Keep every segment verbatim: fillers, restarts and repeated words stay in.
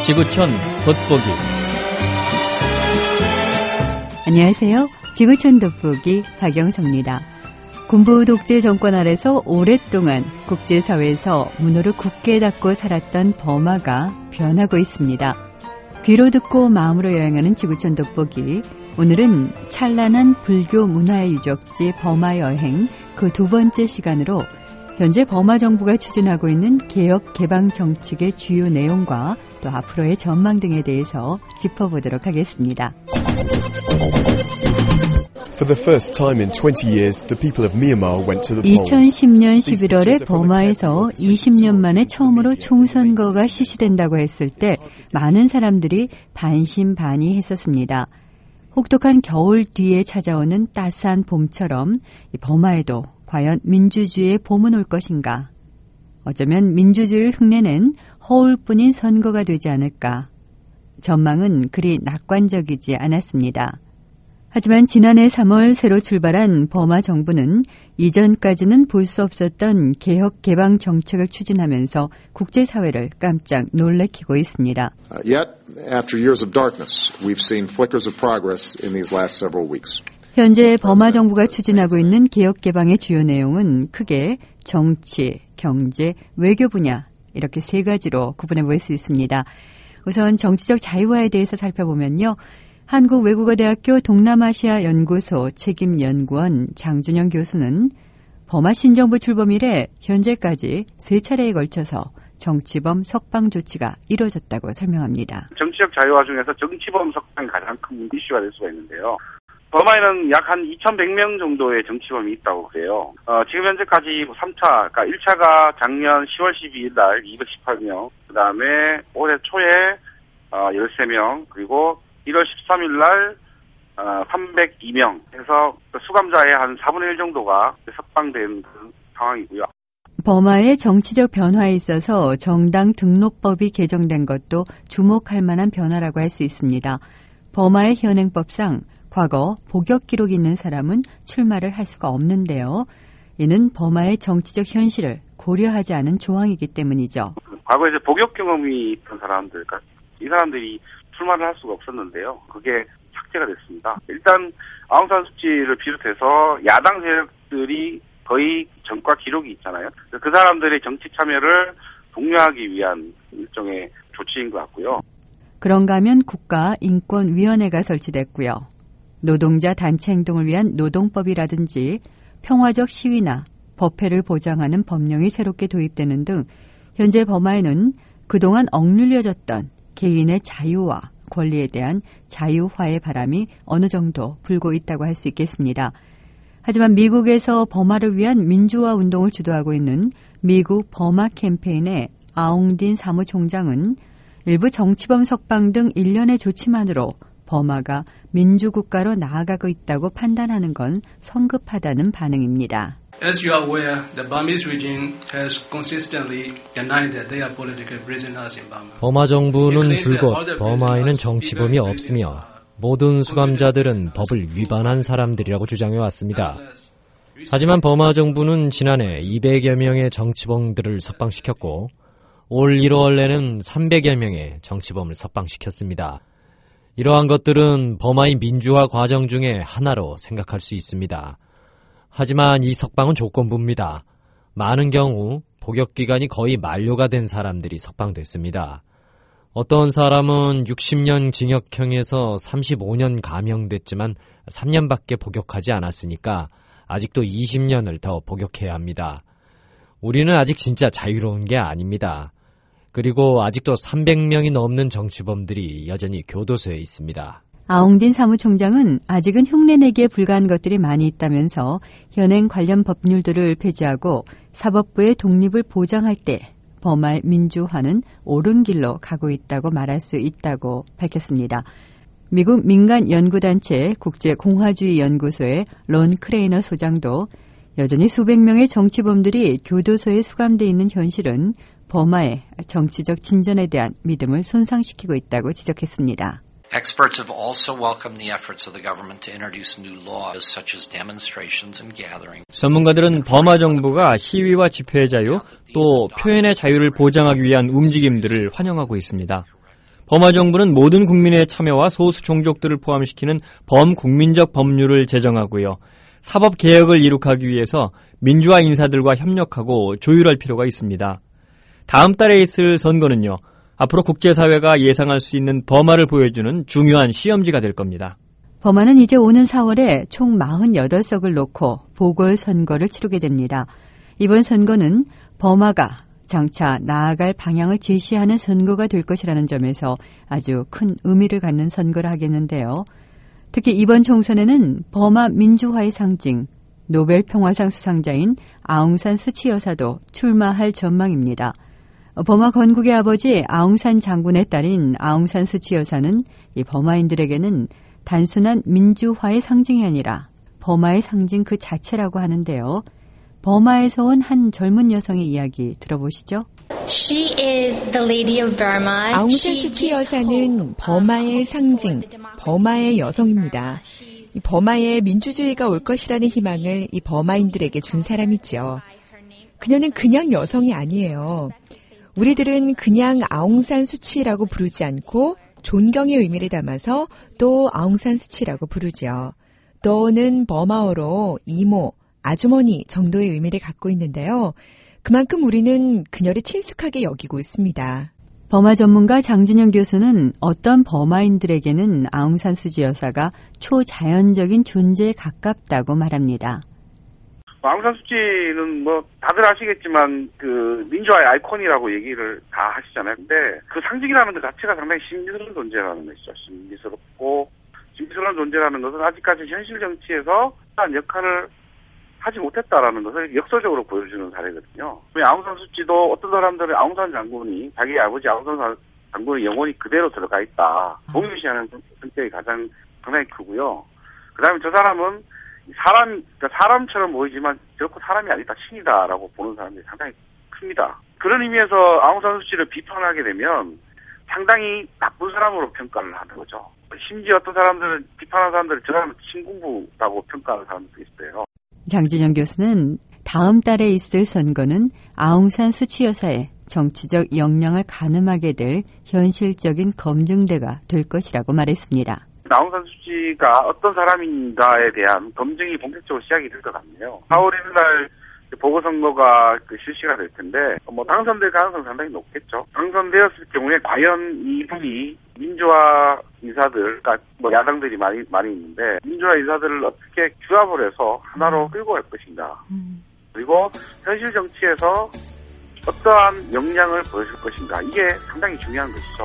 지구촌 돋보기. 안녕하세요. 지구촌 돋보기 박영서입니다. 군부 독재 정권 아래서 오랫동안 국제사회에서 문호를 굳게 닫고 살았던 버마가 변하고 있습니다. 귀로 듣고 마음으로 여행하는 지구촌 돋보기. 오늘은 찬란한 불교 문화의 유적지 버마 여행 그 두 번째 시간으로 현재 버마 정부가 추진하고 있는 개혁 개방 정책의 주요 내용과 또 앞으로의 전망 등에 대해서 짚어보도록 하겠습니다. 이천십 년 십일월에 버마에서 이십 년 만에 처음으로 총선거가 실시된다고 했을 때 많은 사람들이 반신반의했었습니다. 혹독한 겨울 뒤에 찾아오는 따스한 봄처럼 버마에도 과연 민주주의의 봄은 올 것인가? 어쩌면 민주주의를 흉내낸 허울뿐인 선거가 되지 않을까? 전망은 그리 낙관적이지 않았습니다. 하지만 지난해 삼월 새로 출발한 버마 정부는 이전까지는 볼 수 없었던 개혁 개방 정책을 추진하면서 국제사회를 깜짝 놀래키고 있습니다. Yet, after years of darkness, we've seen flickers of progress in these last several weeks. 현재 버마 정부가 추진하고 있는 개혁 개방의 주요 내용은 크게 정치, 경제, 외교 분야 이렇게 세 가지로 구분해 볼 수 있습니다. 우선 정치적 자유화에 대해서 살펴보면요. 한국외국어대학교 동남아시아 연구소 책임연구원 장준영 교수는 버마 신정부 출범 이래 현재까지 세 차례에 걸쳐서 정치범 석방 조치가 이루어졌다고 설명합니다. 정치적 자유화 중에서 정치범 석방이 가장 큰 이슈가 될 수가 있는데요. 버마에는 약 한 이천백 명 정도의 정치범이 있다고 그래요. 어, 지금 현재까지 삼 차, 그러니까 일 차가 작년 시월 십이일 날 이백십팔 명, 그 다음에 올해 초에 어, 열세 명, 그리고 일월 십삼일 날 어, 삼백이 명 해서 수감자의 한 사분의 일 정도가 석방된 그 상황이고요. 버마의 정치적 변화에 있어서 정당 등록법이 개정된 것도 주목할 만한 변화라고 할 수 있습니다. 버마의 현행법상 과거 복역 기록이 있는 사람은 출마를 할 수가 없는데요. 이는 버마의 정치적 현실을 고려하지 않은 조항이기 때문이죠. 과거에 이제 복역 경험이 있던 사람들, 그러니까 이 사람들이 출마를 할 수가 없었는데요. 그게 삭제가 됐습니다. 일단 아웅산 수치를 비롯해서 야당 세력들이 거의 전과 기록이 있잖아요. 그 사람들의 정치 참여를 독려하기 위한 일종의 조치인 것 같고요. 그런가 하면 국가인권위원회가 설치됐고요. 노동자 단체 행동을 위한 노동법이라든지 평화적 시위나 법회를 보장하는 법령이 새롭게 도입되는 등 현재 버마에는 그동안 억눌려졌던 개인의 자유와 권리에 대한 자유화의 바람이 어느 정도 불고 있다고 할 수 있겠습니다. 하지만 미국에서 버마를 위한 민주화 운동을 주도하고 있는 미국 버마 캠페인의 아웅딘 사무총장은 일부 정치범 석방 등 일련의 조치만으로 버마가 민주국가로 나아가고 있다고 판단하는 건 성급하다는 반응입니다. As you are aware, the Burmese regime has consistently denied that they are political prisoners in Burma. 버마 정부는 줄곧 버마에는 정치범이 없으며 모든 수감자들은 법을 위반한 사람들이라고 주장해 왔습니다. 하지만 버마 정부는 지난해 이백여 명의 정치범들을 석방시켰고 올 일월에는 삼백여 명의 정치범을 석방시켰습니다. 이러한 것들은 버마의 민주화 과정 중에 하나로 생각할 수 있습니다. 하지만 이 석방은 조건부입니다. 많은 경우 복역기간이 거의 만료가 된 사람들이 석방됐습니다. 어떤 사람은 육십 년 징역형에서 삼십오 년 감형됐지만 삼 년밖에 복역하지 않았으니까 아직도 이십 년을 더 복역해야 합니다. 우리는 아직 진짜 자유로운 게 아닙니다. 그리고 아직도 삼백 명이 넘는 정치범들이 여전히 교도소에 있습니다. 아웅딘 사무총장은 아직은 흉내내기에 불과한 것들이 많이 있다면서 현행 관련 법률들을 폐지하고 사법부의 독립을 보장할 때 버마의 민주화는 옳은 길로 가고 있다고 말할 수 있다고 밝혔습니다. 미국 민간 연구단체 국제공화주의연구소의 론 크레이너 소장도 여전히 수백 명의 정치범들이 교도소에 수감돼 있는 현실은 버마의 정치적 진전에 대한 믿음을 손상시키고 있다고 지적했습니다. Experts have also welcomed the efforts of the government to introduce new laws such as demonstrations and gatherings. 전문가들은 버마 정부가 시위와 집회의 자유, 또 표현의 자유를 보장하기 위한 움직임들을 환영하고 있습니다. 버마 정부는 모든 국민의 참여와 소수 종족들을 포함시키는 범국민적 법률을 제정하고요. 사법개혁을 이룩하기 위해서 민주화 인사들과 협력하고 조율할 필요가 있습니다. 다음 달에 있을 선거는요. 앞으로 국제사회가 예상할 수 있는 버마를 보여주는 중요한 시험지가 될 겁니다. 버마는 이제 오는 사월에 총 사십팔 석을 놓고 보궐선거를 치르게 됩니다. 이번 선거는 버마가 장차 나아갈 방향을 제시하는 선거가 될 것이라는 점에서 아주 큰 의미를 갖는 선거를 하겠는데요. 특히 이번 총선에는 버마 민주화의 상징, 노벨 평화상 수상자인 아웅산 수치 여사도 출마할 전망입니다. 버마 건국의 아버지 아웅산 장군의 딸인 아웅산 수치 여사는 이 버마인들에게는 단순한 민주화의 상징이 아니라 버마의 상징 그 자체라고 하는데요. 버마에서 온 한 젊은 여성의 이야기 들어보시죠. She is the lady of Burma. 아웅산 수치 여사는 버마의 상징, 버마의 여성입니다. 이 버마에 민주주의가 올 것이라는 희망을 이 버마인들에게 준 사람이죠. 그녀는 그냥 여성이 아니에요. 우리들은 그냥 아웅산 수치라고 부르지 않고 존경의 의미를 담아서 또 아웅산 수치라고 부르죠. 또는 버마어로 이모, 아주머니 정도의 의미를 갖고 있는데요. 그만큼 우리는 그녀를 친숙하게 여기고 있습니다. 버마 전문가 장준영 교수는 어떤 버마인들에게는 아웅산 수치 여사가 초자연적인 존재에 가깝다고 말합니다. 아웅산 수치는 뭐 다들 아시겠지만 그 민주화의 아이콘이라고 얘기를 다 하시잖아요. 근데 그 상징이라는 것 자체가 상당히 신비스러운 존재라는 것이죠. 신비스럽고 신비스러운 존재라는 것은 아직까지 현실 정치에서 한 역할을 하지 못했다라는 것을 역설적으로 보여주는 사례거든요. 아웅산 수치도 어떤 사람들은 아웅산 장군이 자기 아버지 아웅산 장군의 영혼이 그대로 들어가 있다. 동일시하는 성격이 가장 상당히 크고요. 그 다음에 저 사람은 사람, 그러니까 사람처럼 보이지만 결코 사람이 아니다, 신이다라고 보는 사람들이 상당히 큽니다. 그런 의미에서 아웅산 수치를 비판하게 되면 상당히 나쁜 사람으로 평가를 하는 거죠. 심지어 어떤 사람들은 비판하는 사람들은 저 사람은 친공부라고 평가하는 사람들도 있어요. 장준영 교수는 다음 달에 있을 선거는 아웅산 수치 여사의 정치적 역량을 가늠하게 될 현실적인 검증대가 될 것이라고 말했습니다. 아웅산 수치가 어떤 사람인가에 대한 검증이 본격적으로 시작이 될 것 같네요. 사월 일일 날 보궐선거가 그 실시가 될 텐데 뭐 당선될 가능성이 상당히 높겠죠. 당선되었을 경우에 과연 이분이 민주화 인사들, 그러니까 뭐 야당들이 많이 많이 있는데 민주화 인사들을 어떻게 규합을 해서 하나로 끌고 갈 것인가. 그리고 현실 정치에서 어떠한 역량을 보여줄 것인가. 이게 상당히 중요한 것이죠.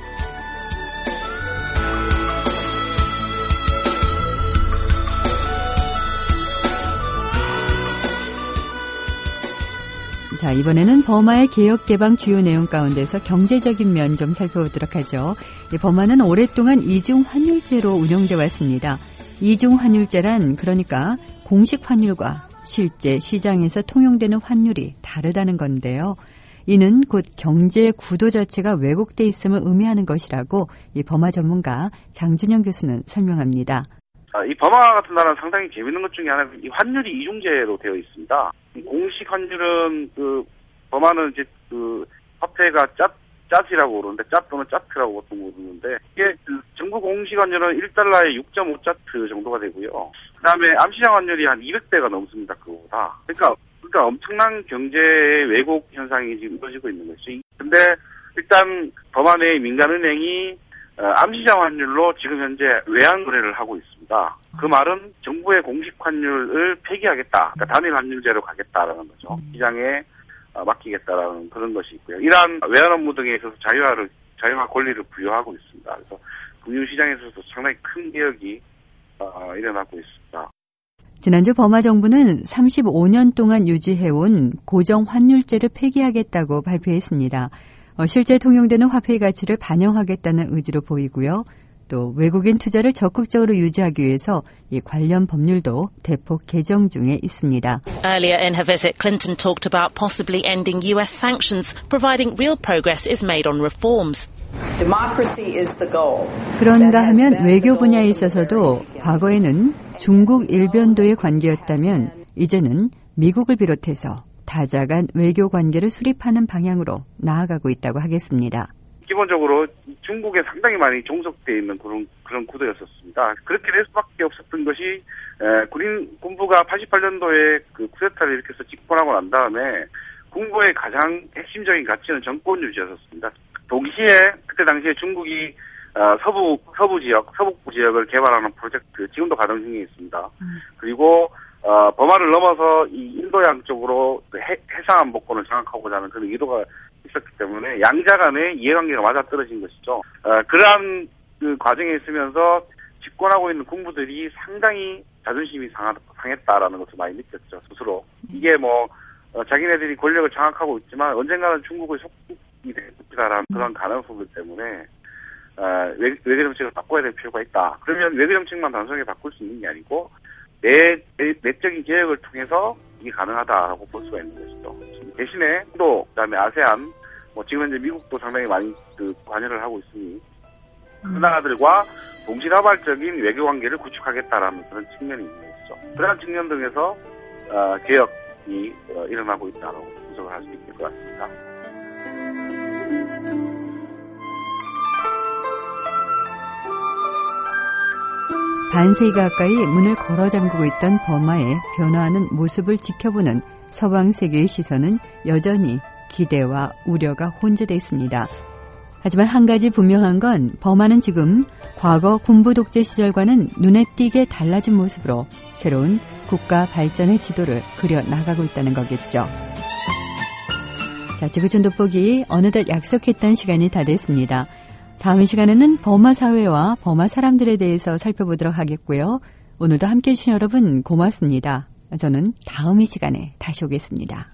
자, 이번에는 버마의 개혁 개방 주요 내용 가운데서 경제적인 면 좀 살펴보도록 하죠. 이 버마는 오랫동안 이중 환율제로 운영돼 왔습니다. 이중 환율제란 그러니까 공식 환율과 실제 시장에서 통용되는 환율이 다르다는 건데요. 이는 곧 경제의 구도 자체가 왜곡돼 있음을 의미하는 것이라고 이 버마 전문가 장준영 교수는 설명합니다. 이 버마 같은 나라는 상당히 재밌는 것 중에 하나는 이 환율이 이중제로 되어 있습니다. 공식 환율은 그 버마는 이제 그 화폐가 짜 짜지라고 그러는데 짜 또는 짜트라고 보통 부르는데 이게 그 정부 공식 환율은 일 달러에 육 점 오 짜트 정도가 되고요. 그다음에 암시장 환율이 한 이백 배가 넘습니다. 그거보다. 그러니까 그러니까 엄청난 경제 왜곡 현상이 지금 이루어지고 있는 것이. 근데 일단 버마 내 민간은행이 어, 암시장 환율로 지금 현재 외환 거래를 하고 있습니다. 그 말은 정부의 공식 환율을 폐기하겠다. 그러니까 단일 환율제로 가겠다라는 거죠. 시장에 어, 맡기겠다라는 그런 것이 있고요. 이러한 외환 업무 등에 있어서 자유화를 자유화 권리를 부여하고 있습니다. 그래서 금융시장에서도 상당히 큰 개혁이 어, 일어나고 있습니다. 지난주 버마 정부는 삼십오 년 동안 유지해온 고정 환율제를 폐기하겠다고 발표했습니다. 어, 실제 통용되는 화폐의 가치를 반영하겠다는 의지로 보이고요. 또 외국인 투자를 적극적으로 유지하기 위해서 이 관련 법률도 대폭 개정 중에 있습니다. Earlier in her visit, Clinton talked about possibly ending U S sanctions, providing real progress is made on reforms. Democracy is the goal. 그런가 하면 외교 분야에 있어서도 과거에는 중국 일변도의 관계였다면 이제는 미국을 비롯해서 다자간 외교 관계를 수립하는 방향으로 나아가고 있다고 하겠습니다. 기본적으로 중국에 상당히 많이 종속되어 있는 그런 그런 구도였었습니다. 그렇게 될 수밖에 없었던 것이 에, 군인 군부가 팔십팔 년도에 그 쿠데타를 일으켜서 집권하고 난 다음에 군부의 가장 핵심적인 가치는 정권 유지였었습니다. 동시에 그때 당시에 중국이 어, 서부 서부 지역 서북부 지역을 개발하는 프로젝트 지금도 가동 중에 있습니다. 음. 그리고 어, 버마를 넘어서 이 인도양 쪽으로 해, 해상 안보권을 장악하고자 하는 그런 의도가 있었기 때문에 양자 간의 이해관계가 맞아떨어진 것이죠. 어, 그러한 그 과정에 있으면서 집권하고 있는 군부들이 상당히 자존심이 상하, 상했다라는 것을 많이 느꼈죠, 스스로. 이게 뭐 어, 자기네들이 권력을 장악하고 있지만 언젠가는 중국의 속국이 될 것이다라는 그런 가능성들 때문에 어, 외, 외교 정책을 바꿔야 될 필요가 있다. 그러면 외교 정책만 단순하게 바꿀 수 있는 게 아니고 내, 내, 내적인 개혁을 통해서 이게 가능하다라고 볼 수가 있는 것이죠. 대신에 또 그다음에 아세안, 뭐 지금 현재 미국도 상당히 많이 그 관여를 하고 있으니 그 나라들과 동시다발적인 외교 관계를 구축하겠다라는 그런 측면이 있는 것이죠. 그러한 측면 등에서 어, 개혁이 어, 일어나고 있다고 분석을 할 수 있을 것 같습니다. 반세기 가까이 문을 걸어 잠그고 있던 버마의 변화하는 모습을 지켜보는 서방 세계의 시선은 여전히 기대와 우려가 혼재되어 있습니다. 하지만 한 가지 분명한 건 버마는 지금 과거 군부 독재 시절과는 눈에 띄게 달라진 모습으로 새로운 국가 발전의 지도를 그려 나가고 있다는 거겠죠. 자, 지구촌 돋보기 어느덧 약속했던 시간이 다 됐습니다. 다음 시간에는 버마 사회와 버마 사람들에 대해서 살펴보도록 하겠고요. 오늘도 함께해 주신 여러분 고맙습니다. 저는 다음 이 시간에 다시 오겠습니다.